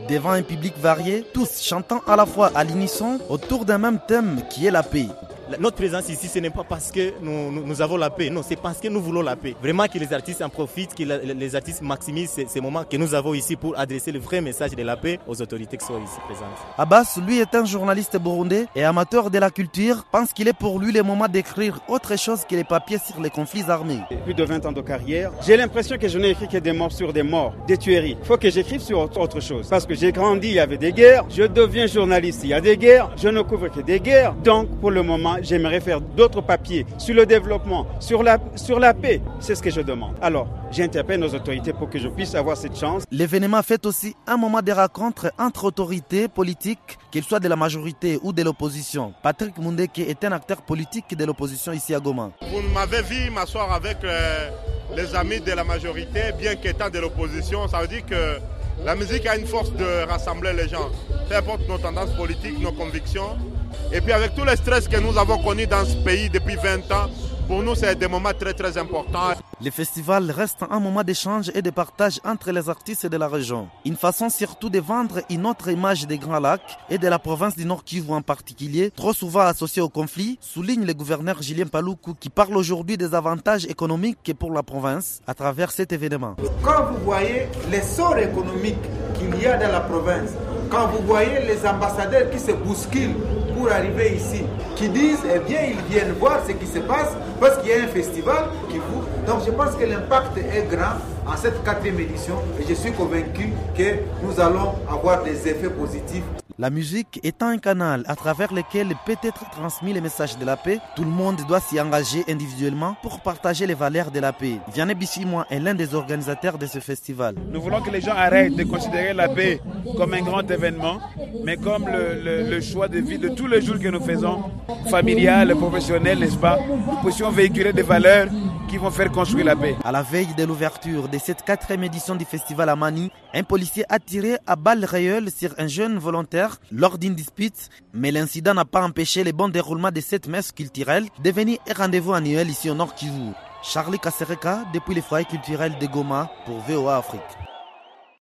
devant un public varié, tous chantant à la fois à l'unisson autour d'un même thème qui est la paix. Notre présence ici, ce n'est pas parce que nous avons la paix, non, c'est parce que nous voulons la paix. Vraiment que les artistes en profitent, que les artistes maximisent ces moments que nous avons ici pour adresser le vrai message de la paix aux autorités qui sont ici présentes. Abbas, lui, est un journaliste burundais et amateur de la culture, pense qu'il est pour lui le moment d'écrire autre chose que les papiers sur les conflits armés. Plus de 20 ans de carrière, j'ai l'impression que je n'ai écrit que des morts sur des morts, des tueries. Il faut que j'écrive sur autre chose. Parce que j'ai grandi, il y avait des guerres, je deviens journaliste, il y a des guerres, je ne couvre que des guerres. Donc, pour le moment, j'aimerais faire d'autres papiers sur le développement, sur la paix. C'est ce que je demande. Alors, j'interpelle nos autorités pour que je puisse avoir cette chance. L'événement fait aussi un moment de rencontre entre autorités politiques, qu'elles soient de la majorité ou de l'opposition. Patrick Mundeke est un acteur politique de l'opposition ici à Goma. Vous m'avez vu m'asseoir avec les amis de la majorité, bien qu'étant de l'opposition. Ça veut dire que la musique a une force de rassembler les gens. Peu importe nos tendances politiques, nos convictions. Et puis avec tout le stress que nous avons connu dans ce pays depuis 20 ans, pour nous c'est des moments très très importants. Le festival reste un moment d'échange et de partage entre les artistes de la région. Une façon surtout de vendre une autre image des Grands Lacs et de la province du Nord Kivu en particulier, trop souvent associée au conflit, souligne le gouverneur Julien Paluku qui parle aujourd'hui des avantages économiques pour la province à travers cet événement. Quand vous voyez l'essor économique qu'il y a dans la province, quand vous voyez les ambassadeurs qui se bousculent pour arriver ici, qui disent, eh bien, ils viennent voir ce qui se passe parce qu'il y a un festival qui vous... Donc je pense que l'impact est grand en cette 4e édition et je suis convaincu que nous allons avoir des effets positifs. La musique étant un canal à travers lequel peut être transmis le message de la paix, tout le monde doit s'y engager individuellement pour partager les valeurs de la paix. Vianney Bissimois est l'un des organisateurs de ce festival. Nous voulons que les gens arrêtent de considérer la paix comme un grand événement, mais comme le choix de vie de tous les jours que nous faisons, familial, professionnel, n'est-ce pas? Nous puissions véhiculer des valeurs qui vont faire construire la paix. À la veille de l'ouverture de cette 4e édition du festival à Mani, un policier a tiré à balles réelles sur un jeune volontaire lors d'une dispute, mais l'incident n'a pas empêché le bon déroulement de cette messe culturelle, devenue un rendez-vous annuel ici au Nord Kivu. Charlie Kasereka, depuis les foyers culturels de Goma pour VOA Afrique.